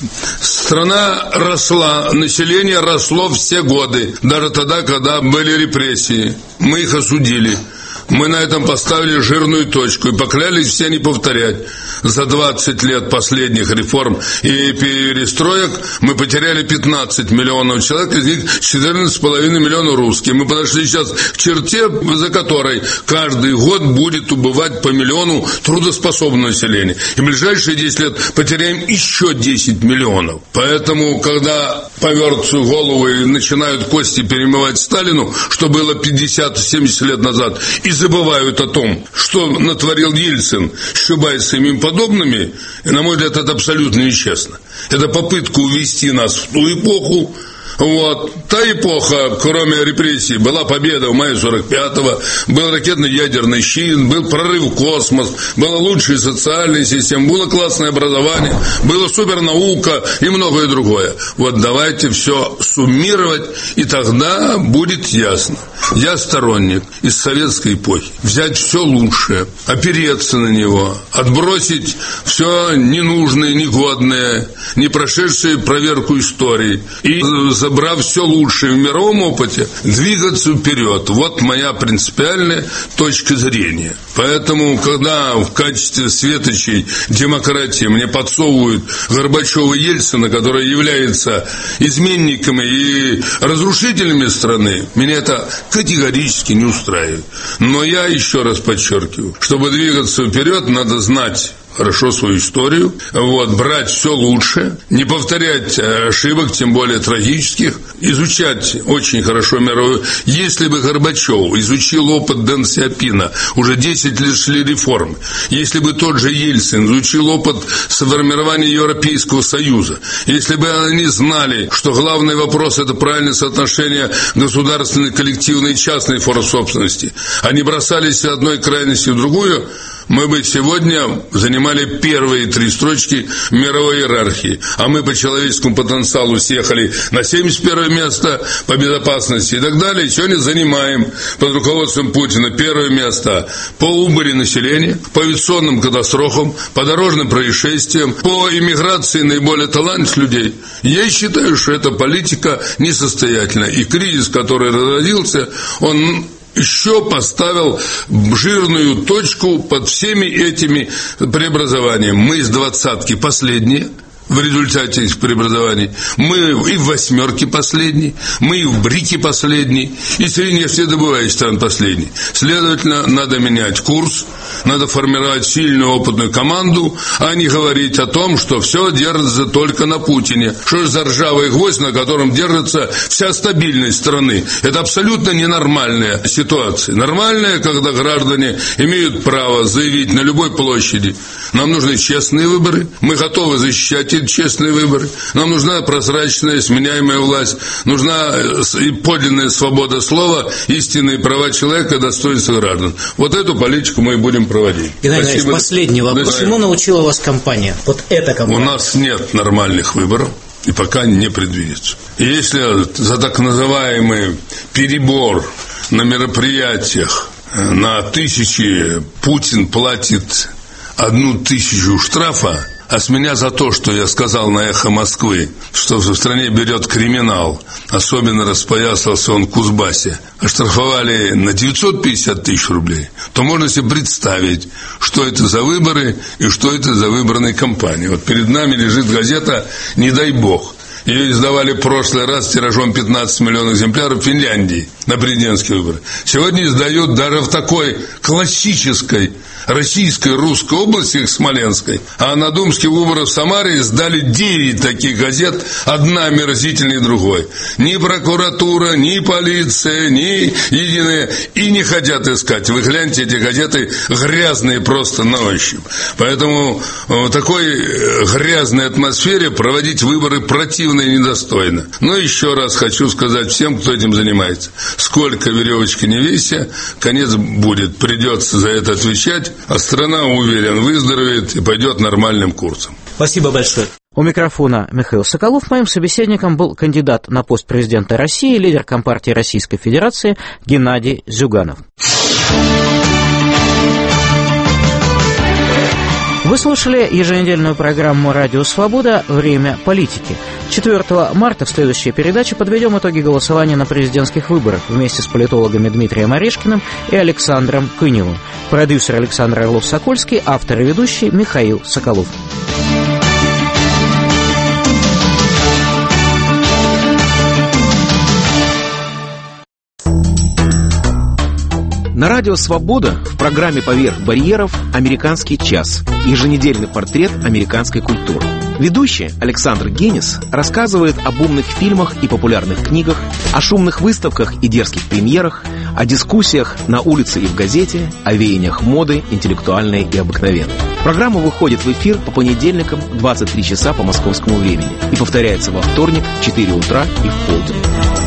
Speaker 14: Страна росла, население росло все годы, даже тогда, когда были репрессии. Мы их осудили. Мы на этом поставили жирную точку и поклялись все не повторять. За двадцать лет последних реформ и перестроек мы потеряли пятнадцать миллионов человек, из них четырнадцать с половиной миллионов русских. Мы подошли сейчас к черте, за которой каждый год будет убывать по миллиону трудоспособного населения. И в ближайшие десять лет потеряем еще десять миллионов. Поэтому, когда повернутся голову и начинают кости перемывать Сталину, что было пятьдесят-семьдесят лет назад, и забывают о том, что натворил Ельцин с Чубайсом и подобными, и, на мой взгляд, это абсолютно нечестно. Это попытка увести нас в ту эпоху. Вот. Та эпоха, кроме репрессий, была победа в мае сорок пятого, был ракетно-ядерный щит, был прорыв в космос, была лучшая социальная система, было классное образование, была супернаука и многое другое. Вот давайте все суммировать, и тогда будет ясно. Я сторонник из советской эпохи. Взять все лучшее, опереться на него, отбросить все ненужное, негодное, не прошедшее проверку истории и забрав все лучшее в мировом опыте, двигаться вперед. Вот моя принципиальная точка зрения. Поэтому, когда в качестве светочей демократии мне подсовывают Горбачева и Ельцина, который является изменниками и разрушителями страны, меня это категорически не устраивает. Но я еще раз подчеркиваю, чтобы двигаться вперед, надо знать хорошо свою историю, вот, брать все лучшее, не повторять ошибок, тем более трагических, изучать очень хорошо мировую. Если бы Горбачев изучил опыт Дэн Сяопина, уже десять лет шли реформы, если бы тот же Ельцин изучил опыт сформирования Европейского Союза, если бы они знали, что главный вопрос – это правильное соотношение государственной, коллективной и частной форм собственности, они бросались с одной крайности в другую, мы бы сегодня занимали первые три строчки мировой иерархии. А мы по человеческому потенциалу съехали на семьдесят первое место, по безопасности и так далее. И сегодня занимаем под руководством Путина первое место по убыли населения, по авиационным катастрофам, по дорожным происшествиям, по иммиграции наиболее талантливых людей. Я считаю, что эта политика несостоятельна. И кризис, который родился, он еще поставил жирную точку под всеми этими преобразованиями. Мы из двадцатки последние, в результате этих преобразований. Мы и в «восьмерке» последний, мы и в «брике» последний, и среди нефтедобывающих стран последний. Следовательно, надо менять курс, надо формировать сильную опытную команду, а не говорить о том, что все держится только на Путине. Что же за ржавый гвоздь, на котором держится вся стабильность страны? Это абсолютно ненормальная ситуация. Нормальная, когда граждане имеют право заявить на любой площади: нам нужны честные выборы, мы готовы защищать эти честные выборы, нам нужна прозрачная, сменяемая власть, нужна и подлинная свобода слова, истинные права человека, достоинство граждан. Вот эту политику мы и будем проводить.
Speaker 13: Геннадий Иванович, последний вопрос. Чему научила вас компания? Вот эта компания.
Speaker 14: У нас нет нормальных выборов. И пока не предвидится. И если за так называемый перебор на мероприятиях на тысячи Путин платит одну тысячу штрафа, а с меня за то, что я сказал на «Эхо Москвы», что в стране берет криминал, особенно распоясался он в Кузбассе, оштрафовали на девятьсот пятьдесят тысяч рублей, то можно себе представить, что это за выборы и что это за выборные кампании. Вот перед нами лежит газета «Не дай бог». Ее издавали в прошлый раз тиражом пятнадцать миллионов экземпляров в Финляндии на президентские выборы. Сегодня издают даже в такой классической российской, русской области, Смоленской, а на думских выборах в Самаре издали девять таких газет, одна омерзительнее другой. Ни прокуратура, ни полиция, ни единая, и не хотят искать. Вы гляньте, эти газеты грязные просто на ощупь. Поэтому в такой грязной атмосфере проводить выборы противно и недостойно. Но еще раз хочу сказать всем, кто этим занимается: сколько веревочки не вися, конец будет, придется за это отвечать. А страна, уверен, выздоровеет и пойдет нормальным курсом.
Speaker 13: Спасибо большое.
Speaker 1: У микрофона Михаил Соколов. Моим собеседником был кандидат на пост президента России, лидер Компартии Российской Федерации Геннадий Зюганов. Вы слушали еженедельную программу «Радио Свобода. Время политики». четвёртого марта в следующей передаче подведем итоги голосования на президентских выборах вместе с политологами Дмитрием Орешкиным и Александром Кыневым. Продюсер Александр Орлов-Сокольский, автор и ведущий Михаил Соколов.
Speaker 15: На радио «Свобода» в программе «Поверх барьеров» «Американский час» – еженедельный портрет американской культуры. Ведущий Александр Генис рассказывает об умных фильмах и популярных книгах, о шумных выставках и дерзких премьерах, о дискуссиях на улице и в газете, о веяниях моды, интеллектуальной и обыкновенной. Программа выходит в эфир по понедельникам в двадцать три часа по московскому времени и повторяется во вторник в четыре утра и в полдень.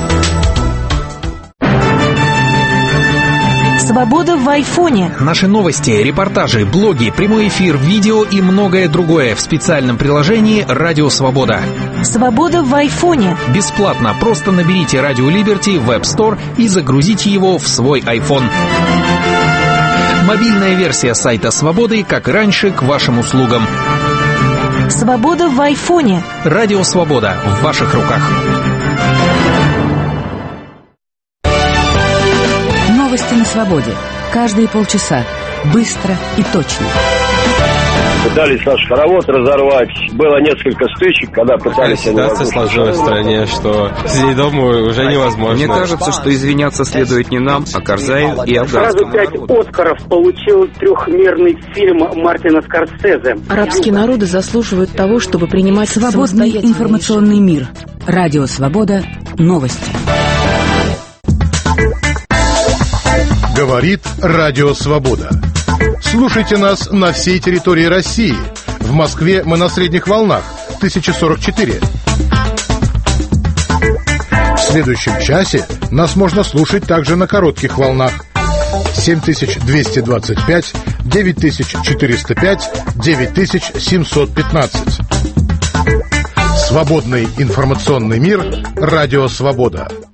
Speaker 16: Свобода в айфоне.
Speaker 17: Наши новости, репортажи, блоги, прямой эфир, видео и многое другое в специальном приложении «Радио Свобода».
Speaker 16: Свобода в айфоне.
Speaker 17: Бесплатно. Просто наберите «Радио Либерти» в App Store и загрузите его в свой iPhone. Мобильная версия сайта «Свободы», как и раньше, к вашим услугам.
Speaker 16: Свобода в айфоне.
Speaker 17: «Радио Свобода» в ваших руках.
Speaker 18: Новости на свободе. Каждые полчаса. Быстро и точно.
Speaker 19: Пытались наш хоровод разорвать. Было несколько стычек, когда пытались...
Speaker 20: Ситуация сложилась в стране, что сидеть дома уже невозможно.
Speaker 21: Мне кажется, что извиняться следует не нам, а Карзаю и афганскому
Speaker 22: народу. Сразу пять Оскаров получил трехмерный фильм Мартина Скорсезе.
Speaker 18: Арабские народы заслуживают того, чтобы принимать свободный информационный мир. Радио Свобода. Новости.
Speaker 23: Говорит Радио Свобода. Слушайте нас на всей территории России. В Москве мы на средних волнах тысяча сорок четыре. В следующем часе нас можно слушать также на коротких волнах семь тысяч двести двадцать пять, девять тысяч четыреста пять, девять тысяч семьсот пятнадцать. Свободный информационный мир. Радио Свобода.